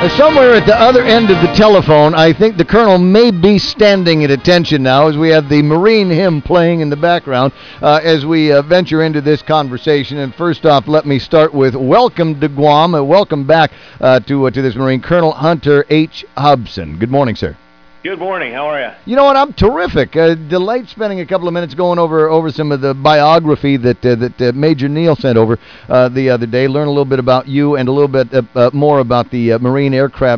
Somewhere at the other end of the telephone, I think the Colonel may be standing at attention now as we have the Marine hymn playing in the background as we venture into this conversation. And first off, let me start with welcome to Guam. Welcome back to this Marine, Colonel Hunter H. Hubson. Good morning, sir. Good morning. How are you? You know what? I'm terrific. Delight spending a couple of minutes going over some of the biography that Major Neal sent over the other day. Learn a little bit about you and a little bit more about the Marine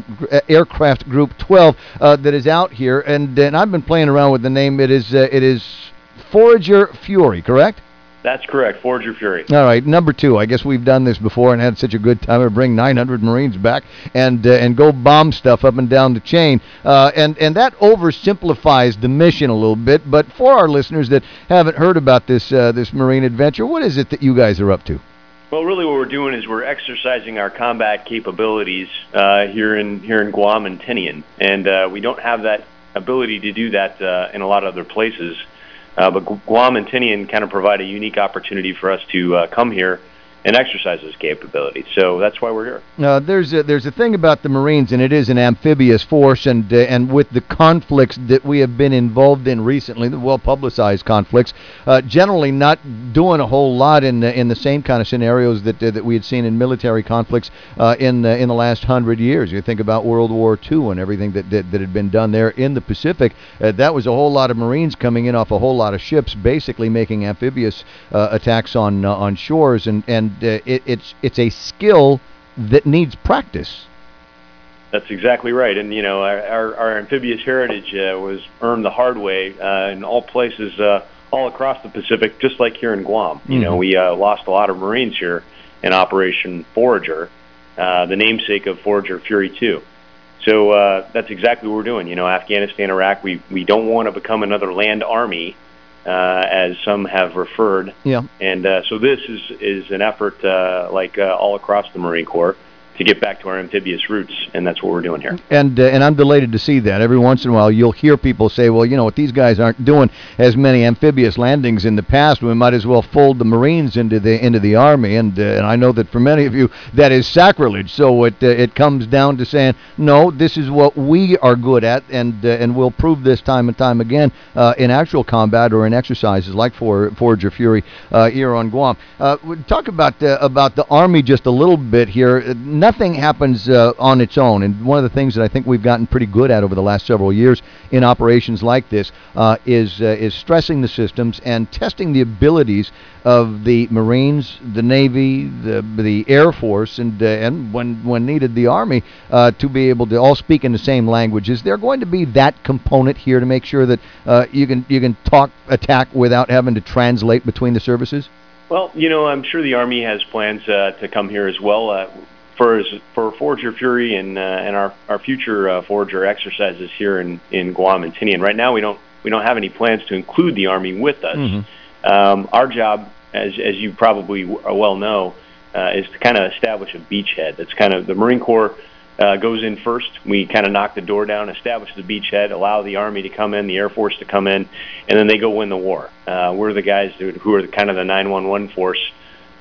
Aircraft Group 12 that is out here. And I've been playing around with the name. It is Forager Fury, correct? That's correct, Forager Fury. All right, number 2. I guess we've done this before and had such a good time to bring 900 Marines back and go bomb stuff up and down the chain. And that oversimplifies the mission a little bit. But for our listeners that haven't heard about this Marine adventure, what is it that you guys are up to? Well, really, what we're doing is we're exercising our combat capabilities here in Guam and Tinian, and we don't have that ability to do that in a lot of other places. But Guam and Tinian kind of provide a unique opportunity for us to come here and exercise those capabilities. So that's why we're here. There's a thing about the Marines, and it is an amphibious force, and with the conflicts that we have been involved in recently, the well-publicized conflicts, generally not doing a whole lot in the same kind of scenarios that we had seen in military conflicts in the last 100 years. You think about World War II and everything that had been done there in the Pacific. That was a whole lot of Marines coming in off a whole lot of ships, basically making amphibious attacks on shores, and it's a skill that needs practice. That's exactly right. And, you know, our amphibious heritage was earned the hard way in all places all across the Pacific, just like here in Guam. You know, we lost a lot of Marines here in Operation Forager, the namesake of Forager Fury 2. So that's exactly what we're doing. You know, Afghanistan, Iraq, we don't want to become another land army, as some have referred. Yeah. And so this is an effort all across the Marine Corps to get back to our amphibious roots, and that's what we're doing here. And I'm delighted to see that. Every once in a while, you'll hear people say, well, you know what, these guys aren't doing as many amphibious landings in the past. We might as well fold the Marines into the Army. And I know that for many of you, that is sacrilege. So it comes down to saying, no, this is what we are good at, and we'll prove this time and time again in actual combat or in exercises like Forager Fury here on Guam. We'll talk about the Army just a little bit here. Nothing happens on its own, and one of the things that I think we've gotten pretty good at over the last several years in operations like this is stressing the systems and testing the abilities of the Marines, the Navy, the Air Force, and when needed, the Army, to be able to all speak in the same language. Is there going to be that component here to make sure that you can attack without having to translate between the services? Well, you know, I'm sure the Army has plans to come here as well. For Forager Fury and our future Forager exercises here in Guam and Tinian. Right now, we don't have any plans to include the Army with us. Our job, as you probably well know, is to kind of establish a beachhead. That's kind of the Marine Corps goes in first. We kind of knock the door down, establish the beachhead, allow the Army to come in, the Air Force to come in, and then they go win the war. We're the guys who are kind of the 911 force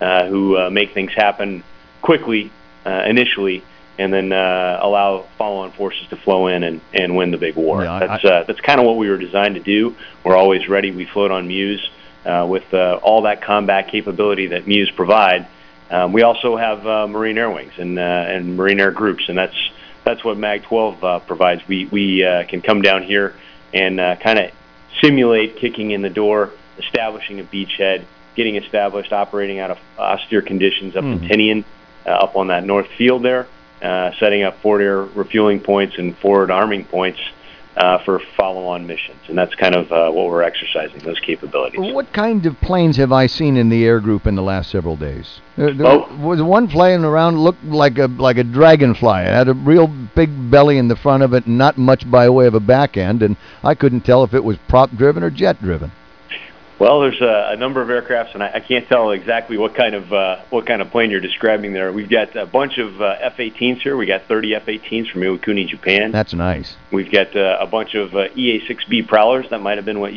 who make things happen quickly. Initially, and then allow follow-on forces to flow in and win the big war. Yeah, that's kind of what we were designed to do. We're always ready. We float on Muse with all that combat capability that Muse provide. We also have Marine Air Wings and Marine Air Groups, and that's what MAG 12 provides. We can come down here and kind of simulate kicking in the door, establishing a beachhead, getting established, operating out of austere conditions up in Tinian. Up on that north field there, setting up forward air refueling points and forward arming points for follow-on missions. And that's kind of what we're exercising, those capabilities. What kind of planes have I seen in the air group in the last several days? There was one flying around, looked like a dragonfly. It had a real big belly in the front of it, and not much by way of a back end, and I couldn't tell if it was prop-driven or jet-driven. Well, there's a number of aircrafts, and I can't tell exactly what kind of plane you're describing there. We've got a bunch of F-18s here. We got 30 F-18s from Iwakuni, Japan. That's nice. We've got a bunch of EA-6B Prowlers. That might have been what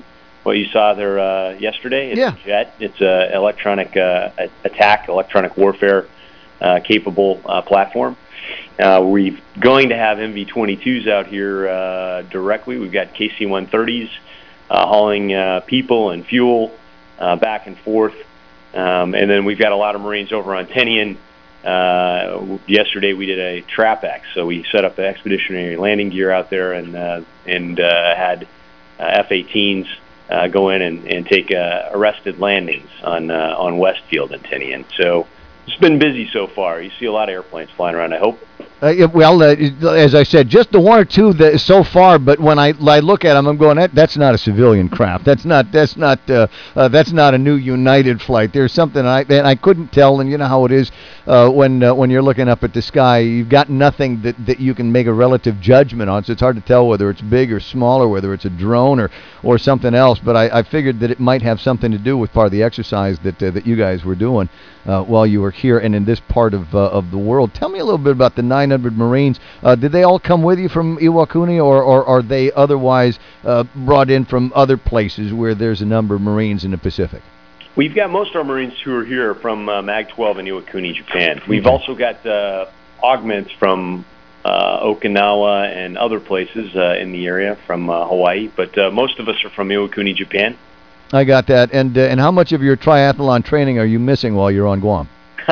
you saw there yesterday. It's a jet. It's an electronic attack, electronic warfare capable platform. We're going to have MV-22s out here directly. We've got KC-130s hauling people and fuel back and forth. And then we've got a lot of Marines over on Tinian. Yesterday we did a TRAPEX, so we set up the expeditionary landing gear out there and had F-18s go in and take arrested landings on Westfield and Tinian. So it's been busy so far. You see a lot of airplanes flying around, I hope. As I said, just the one or two so far. But when I look at them, I'm going, that's not a civilian craft. That's not a new United flight. There's something I couldn't tell. And you know how it is when you're looking up at the sky, you've got nothing that you can make a relative judgment on. So it's hard to tell whether it's big or small, or whether it's a drone or something else. But I figured that it might have something to do with part of the exercise that you guys were doing while you were here and in this part of the world. Tell me a little bit about the 900 Marines. Did they all come with you from Iwakuni, or are they otherwise brought in from other places where there's a number of Marines in the Pacific? We've got most of our Marines who are here from MAG-12 in Iwakuni, Japan. We've also got augments from Okinawa and other places in the area from Hawaii, but most of us are from Iwakuni, Japan. I got that. And how much of your triathlon training are you missing while you're on Guam?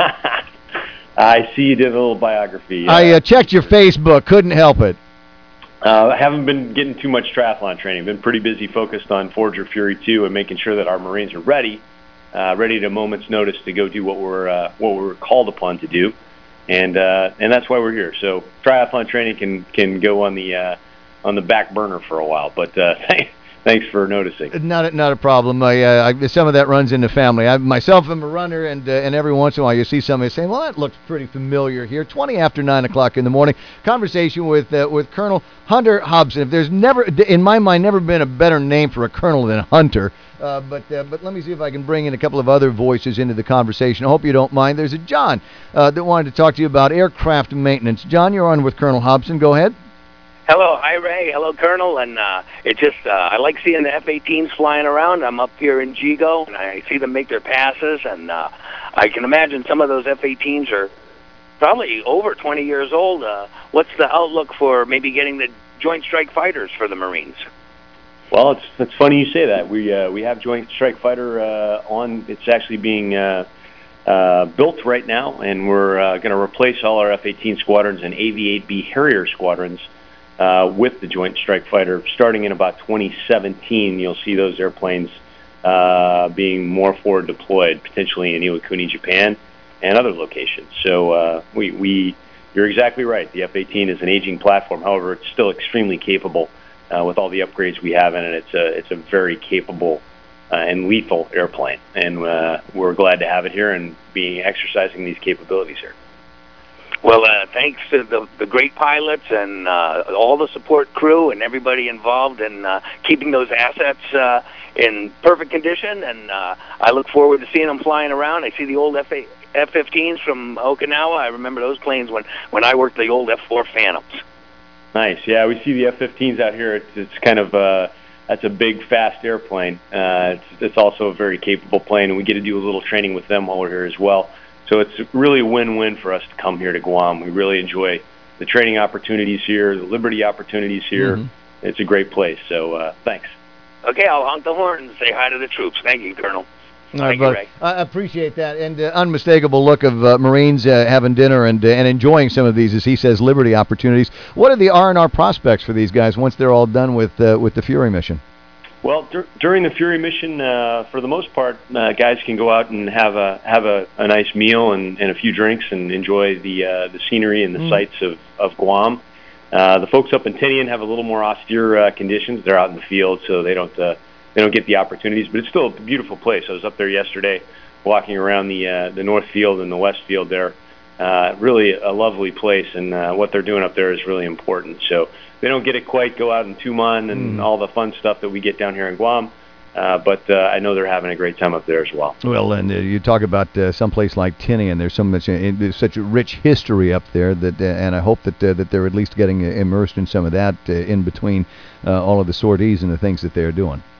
I see you did a little biography. I checked your Facebook. Couldn't help it. I haven't been getting too much triathlon training. Been pretty busy focused on Forager Fury 2 and making sure that our Marines are ready at a moment's notice to go do what we're called upon to do, and that's why we're here. So triathlon training can go on the back burner for a while, but thanks for noticing. Not a problem. Some of that runs in the family. I myself am a runner, and every once in a while you see somebody saying, "Well, that looks pretty familiar here." 20 after 9 o'clock in the morning. Conversation with Colonel Hunter Hobson. If there's never, in my mind, never been a better name for a colonel than Hunter. But let me see if I can bring in a couple of other voices into the conversation. I hope you don't mind. There's a John that wanted to talk to you about aircraft maintenance. John, you're on with Colonel Hobson. Go ahead. Hello, hi Ray. Hello, Colonel. And it just I like seeing the F-18s flying around. I'm up here in Jigo, and I see them make their passes. And I can imagine some of those F-18s are probably over 20 years old. What's the outlook for maybe getting the Joint Strike Fighters for the Marines? Well, it's funny you say that. We have Joint Strike Fighter on. It's actually being built right now, and we're going to replace all our F-18 squadrons and AV-8B Harrier squadrons with the Joint Strike Fighter. Starting in about 2017, you'll see those airplanes being more forward deployed, potentially in Iwakuni, Japan, and other locations. So you're exactly right. The F-18 is an aging platform. However, it's still extremely capable with all the upgrades we have in it. It's a very capable and lethal airplane, and we're glad to have it here and be exercising these capabilities here. Well, thanks to the great pilots and all the support crew and everybody involved in keeping those assets in perfect condition, and I look forward to seeing them flying around. I see the old F-15s from Okinawa. I remember those planes when I worked the old F-4 Phantoms. Nice. Yeah, we see the F-15s out here. It's kind of that's a big, fast airplane. It's also a very capable plane, and we get to do a little training with them while we're here as well. So it's really a win-win for us to come here to Guam. We really enjoy the training opportunities here, the liberty opportunities here. Mm-hmm. It's a great place. So thanks. Okay, I'll honk the horn and say hi to the troops. Thank you, Colonel. Thank you, Ray. I appreciate that, and unmistakable look of Marines having dinner and enjoying some of these, as he says, liberty opportunities. What are the R&R prospects for these guys once they're all done with the Fury mission? Well, during the Fury mission, for the most part, guys can go out and have a nice meal and a few drinks and enjoy the scenery and the sights of Guam. The folks up in Tinian have a little more austere conditions. They're out in the field, so they don't get the opportunities, but it's still a beautiful place. I was up there yesterday walking around the North Field and the West Field there. Really a lovely place, and what they're doing up there is really important. So they don't get to quite go out in Tuman and all the fun stuff that we get down here in Guam, but I know they're having a great time up there as well. Well, and you talk about someplace like Tinian, there's such a rich history up there, that and I hope that they're at least getting immersed in some of that in between all of the sorties and the things that they're doing.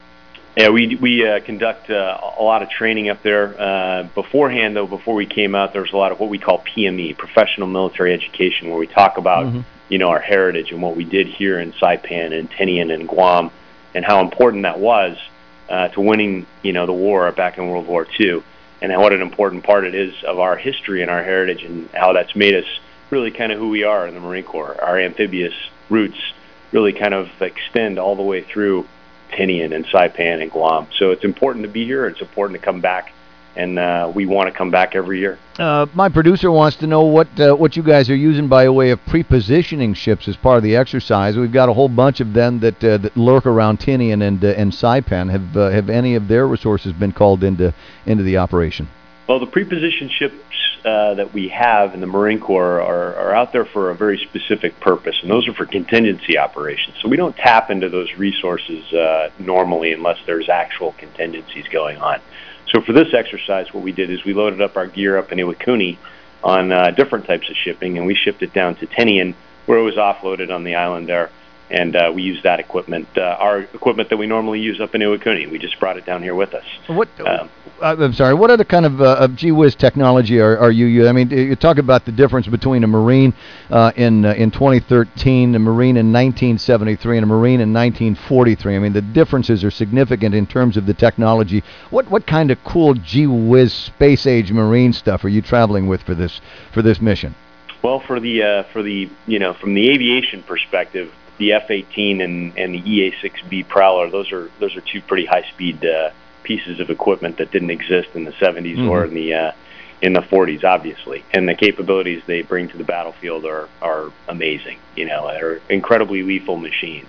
Yeah, we conduct a lot of training up there. Beforehand, though, before we came out, there was a lot of what we call PME, professional military education, where we talk about our heritage and what we did here in Saipan and Tinian and Guam, and how important that was to winning the war back in World War II, and what an important part it is of our history and our heritage, and how that's made us really kind of who we are in the Marine Corps. Our amphibious roots really kind of extend all the way through Tinian and Saipan and Guam. So it's important to be here. It's important to come back, and we want to come back every year. My producer wants to know what you guys are using by way of pre-positioning ships as part of the exercise. We've got a whole bunch of them that lurk around Tinian and Saipan. Have any of their resources been called into the operation? Well, the pre-position ships that we have in the Marine Corps are out there for a very specific purpose, and those are for contingency operations. So we don't tap into those resources normally unless there's actual contingencies going on. So for this exercise, what we did is we loaded up our gear up in Iwakuni on different types of shipping, and we shipped it down to Tinian, where it was offloaded on the island there, and we used that equipment, our equipment that we normally use up in Iwakuni. We just brought it down here with us. I'm sorry, what other kind of gee whiz technology are you using? I mean, you talk about the difference between a Marine in 2013, a Marine in 1973, and a Marine in 1943. I mean, the differences are significant in terms of the technology. What kind of cool gee whiz space age Marine stuff are you traveling with for this mission? Well, from the aviation perspective, the F-18 and the EA-6B Prowler, those are two pretty high-speed pieces of equipment that didn't exist in the 70s or in the 40s, obviously. And the capabilities they bring to the battlefield are amazing. They're incredibly lethal machines.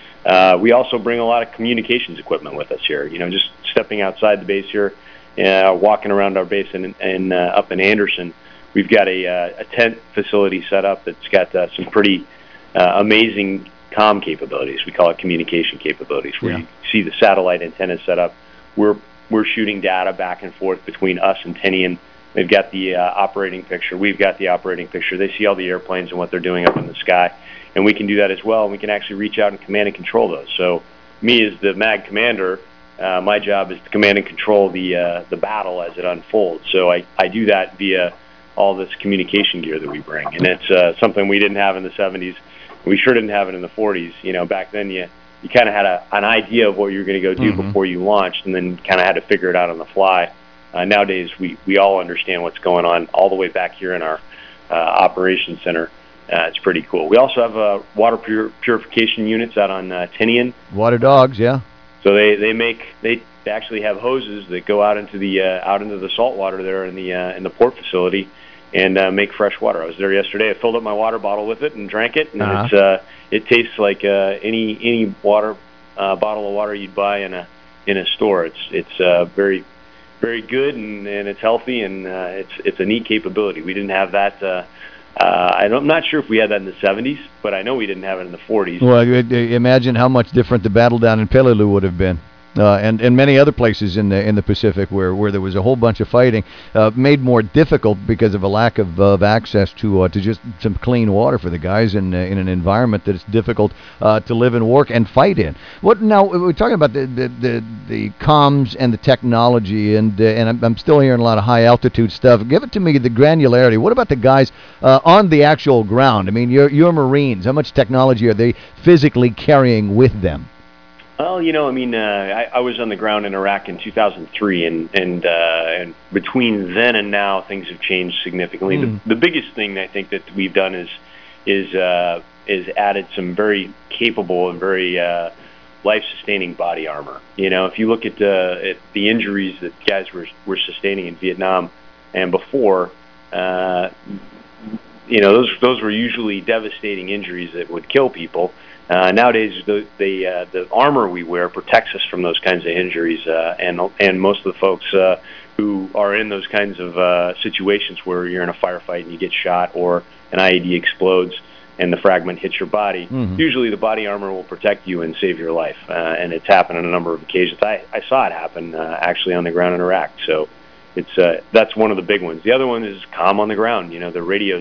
We also bring a lot of communications equipment with us here. Just stepping outside the base here, walking around our base up in Anderson, we've got a tent facility set up that's got some pretty amazing comm capabilities. We call it communication capabilities, where you see the satellite antennas set up. We're shooting data back and forth between us and Tinian. They've got the operating picture. We've got the operating picture. They see all the airplanes and what they're doing up in the sky, and we can do that as well. And we can actually reach out and command and control those. So, me as the MAG commander, my job is to command and control the battle as it unfolds. So I do that via all this communication gear that we bring, and it's something we didn't have in the 70s. We sure didn't have it in the 40s. Back then you kind of had an idea of what you were going to go do before you launched, and then kind of had to figure it out on the fly. Nowadays, we all understand what's going on all the way back here in our operations center. It's pretty cool. We also have water purification units out on Tinian. Water dogs, yeah. So they actually have hoses that go out into the salt water there in the port facility and make fresh water. I was there yesterday. I filled up my water bottle with it and drank it, and it tastes like any water bottle of water you'd buy in a store. It's very, very good, and it's healthy, and it's a neat capability. We didn't have that. I'm not sure if we had that in the 70s, but I know we didn't have it in the 40s. Well, imagine how much different the battle down in Peleliu would have been. And many other places in the Pacific where there was a whole bunch of fighting, made more difficult because of a lack of access to just some clean water for the guys in an environment that it's difficult to live and work and fight in. Now we're talking about the comms and the technology, and I'm still hearing a lot of high altitude stuff. Give it to me, the granularity. What about the guys on the actual ground? I mean, your Marines. How much technology are they physically carrying with them? Well, I was on the ground in Iraq in 2003, and between then and now, things have changed significantly. The biggest thing I think that we've done is added some very capable and very life-sustaining body armor. If you look at the injuries that guys were sustaining in Vietnam and before, those were usually devastating injuries that would kill people. Nowadays, the armor we wear protects us from those kinds of injuries, and most of the folks who are in those kinds of situations where you're in a firefight and you get shot, or an IED explodes and the fragment hits your body, usually the body armor will protect you and save your life, and it's happened on a number of occasions. I saw it happen actually on the ground in Iraq, so that's one of the big ones. The other one is comm on the ground. The radios